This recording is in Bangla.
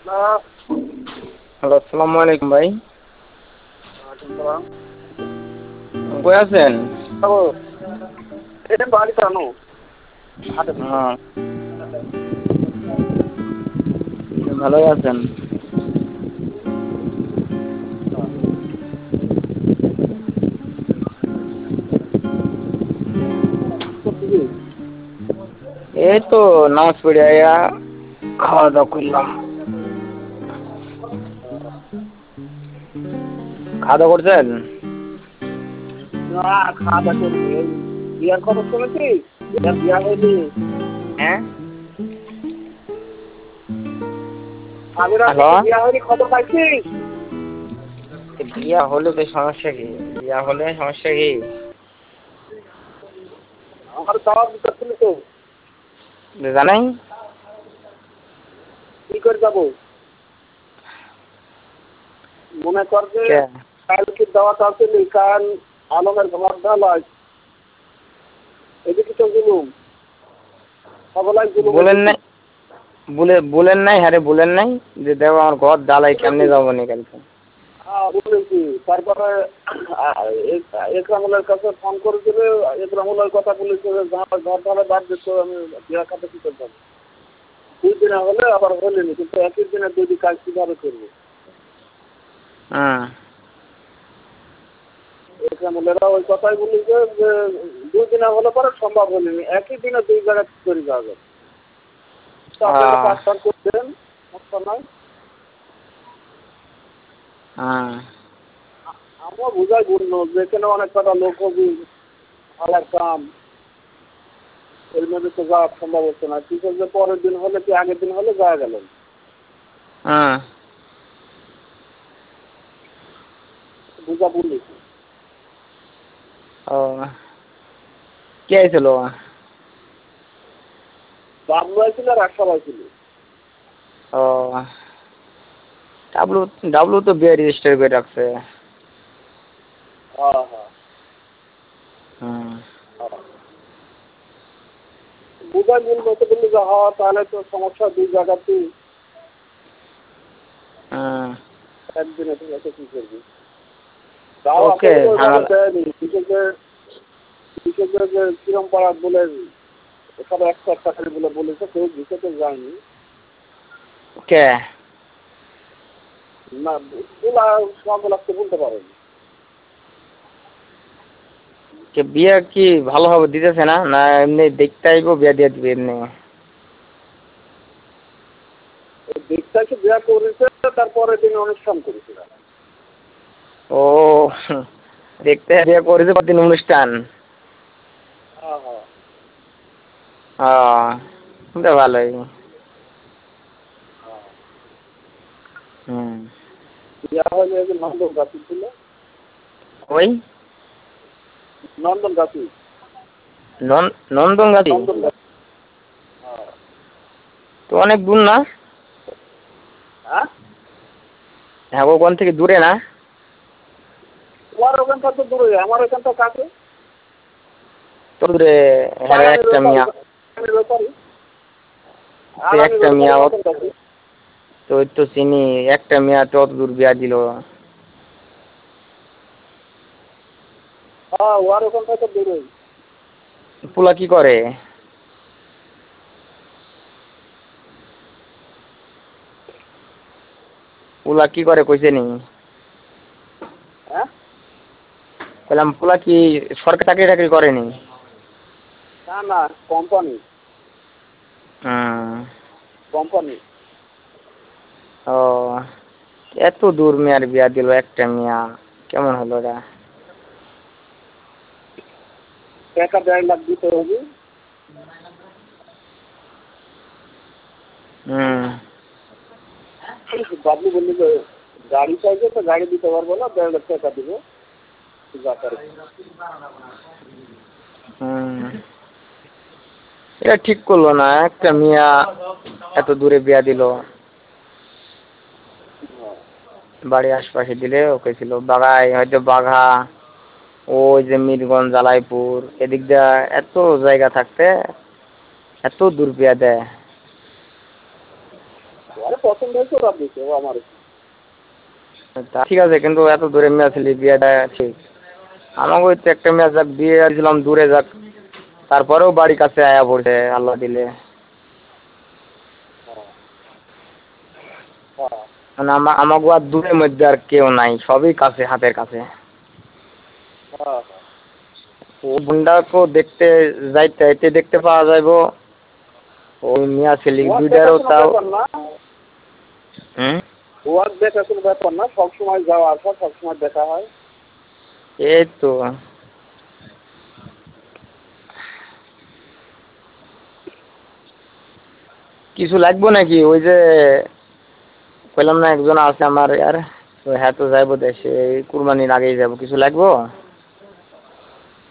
হ্যালো, আসসালামু আলাইকুম ভাই। আসসালাম। কই আছেন? হ্যালো, এটা বাড়ি জানো হাটে দিতে। হ্যাঁ, ভালোই আছেন? এই তো নামাজ পড়ে আয়া খাওয়া দাওয়া করলাম। খাওয়া দাওয়া করছেন? না, খাওয়া দাওয়া করিনি। এই বিয়ার খবর শুনেছিস? এবার বিয়া হয়নি। হ্যাঁ। স্বামীরা হ্যালো, নাকি বিয়া হয়নি, খবর পাইছিস? বিয়া হলে তো সমস্যা কি? বিয়া হলে সমস্যা কি? আমার দাওয়াত দিতে ছিল তো, জানাই কি করে যাবো? মনে কর যে কে কালকে দাওয়াত আসেনি, কাল আলমের ঘর ঢালাই, এদিকে তো জুলুম, সবলাই জুলুম বলেন এদিকে। নাই? বলেন নাই? হ্যাঁ রে, বলেন নাই যে দেখো আমার ঘর ডালাই কেমনে যাবো নি কালকে? বলেছি। তারপরে একরামুলের কাছে ফোন করে দিলে, একরামুলের কথা বলেছে যে ঘর ঢালাই বাদ দিত, আমি বিয়া খাতে কি করতে যাবো। 2 দিনে হলে আবার হলেনি, কিন্তু একই দিনে 2 কাজ কিভাবে করবো? হ্যাঁ। একরামুলেরা ওই কথাই বলেছে যে 2 দিনে হলে পরে সম্ভব হলেনি, একই দিনে 2 জায়গায় ঠিক করে যাওয়া যাবে। তো আপনারা পাঁচবার করছেন, সমস্যা নাই। হ্যাঁ। আমরা বুঝাই বললো যে এখানে অনেক কটা লোক হবে, ভালো কাম, এর মধ্যে তো যাওয়া সম্ভব হচ্ছে না। ঠিক আছে, পরের দিন হলে কি আগের দিন হলে যাওয়া গেল, হ্যাঁ। বুঝা বললি। ও, কে আইছিল? বাবলু হয়েছিল আর একশো হয়েছিল। ও, ডাবলু ডাবলু তো বিয়ে রেজিস্টার করে রাখছে। হ্যাঁ হ্যাঁ হুম। হ্যাঁ, বুঝাই বলবো তো, বললি যে হ্যাঁ তাহলে তো সমস্যা 2 জায়গাতেই হুম। একদিনে, ঠিক আছে কি করবি। তাও ওকে, আপনাকে তো ওইভাবে ঝামেলা। দেয়নি, বিশেষ যে কিরম পাড়া বলে সব একটা একটা করে বলে বলেছে, কেউ বিশেষে যায়নি। কে? না, বলা সব লাগতে বলতে পারেনি। কে বিয়ে কি ভালোভাবে দিতেছে না, না এমনি দেখতে আইবো বিয়ে দিয়ে দিবে এমনি? দেখতে এসে বিয়া করেছে, তারপরে দিন অনুষ্ঠান করেছিল। ও, দেখতে বিয়ে করেছে কতদিন অনুষ্ঠান? হ্যাঁ হ্যাঁ ও, তো ভালোই। হ্যাঁ, হুম। বিয়া হয়ে যে নন্দন গাছি ছিল, ওই নন্দন গাছি, নন্দনগাছি? নন্দন গাছি। হ্যাঁ তো অনেক দূর না? হ্যাঁ, হ্যাঁ, ওখান থেকে দূরে না? তোমার ওখানটা তো দূরে, আমার ওখানটা কাছে। তো দূরে। হ্যাঁ, বাগানের একটা ব্যাপারী, মিয়া। বাগানের ব্যাপারী, তো আর আমি একটা ব্যাপারী মিয়া নন্দন গাছি। তো ওই তো চিনি। একটা মিয়া তো অত দূর বিয়া দিল? হ্যাঁ, ওর ওখানটা তো দূরে। পোলা কি করে? পোলা কি করে কইছে নি? হ্যাঁ, বললাম পোলা কি সরকার চাকরি টাকরি করেনি? না না, কোম্পানি, হুম। কোম্পানি। ও, এত দূর মেয়ার বিয়া দিল একটা মিয়া, কেমন হলো এটা? টাকা 1.5 লাখ দিতে হবে। হুম। বাবলু বললি যে গাড়ি চাইছে, তো গাড়ি দিতে পারবো না, 1.5 লাখ টাকা দিব। যা করে। হুম। এটা ঠিক করলো না, একটা মিয়া এত দূরে বিয়া দিল। হ্যাঁ, বাড়ির আশপাশে দিলে ওকে ছিল বাগায়, হয়তো বাঘা, ওই যে মিরগঞ্জ, জালাইপুর, এদিক দিয়ে এত জায়গা থাকতে এত দূর বিয়া দেয়। আরে পছন্দ হয়েছে ওরা দিছে, ও আমার। তা ঠিক আছে, কিন্তু এত দূরে মেয়ে ছিলি, বিয়েটা ঠিক। আমাকে ওই তো একটা মেয়ে যাক বিয়ে দিয়েছিলাম দূরে যাক, তারপরেও বাড়ির কাছে আয়া পড়ছে আল্লাহ দিলে। হ্যাঁ হ্যাঁ মানে আমাকে আর দূরের মধ্যে আর কেউ নাই, সবই কাছে, হাতের কাছে। হ্যাঁ। ও বোনটাকেও দেখতে যাইতে যাইতে দেখতে পাওয়া যাইব, ওই মিয়া ছেলে ওয়ার দুইটারও দেখাশোনার তাও। ব্যাপার না, হুম। ওয়ার দেখাশোনার ব্যাপার না, সবসময় যাওয়া আসা, সবসময় দেখা হয়। এই তো। কিছু লাগবে নাকি? ওই যে কইলাম না একজন আছে আমার ইয়ার, তো হ্যাঁ তো যাইবো দেশে, এই কুরবানির আগেই যাবো। কিছু লাগবো?